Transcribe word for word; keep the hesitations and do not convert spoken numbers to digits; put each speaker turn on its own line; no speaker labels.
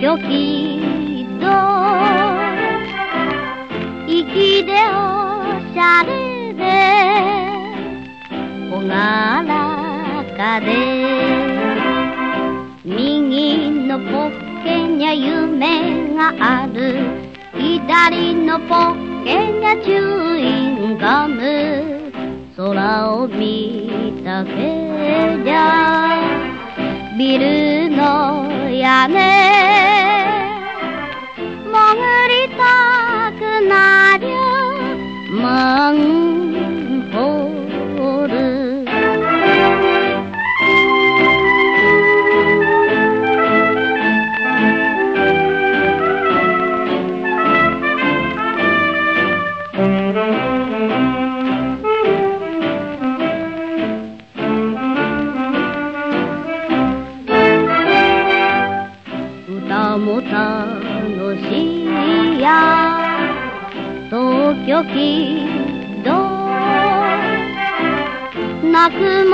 京きっと粋でおしゃれで朗らかで右のポッケにゃ夢がある左のポッケにゃチューインガム空を見たけりゃビルの屋根潜りたくなりゃマンホール歌も楽しいや東京きっと泣く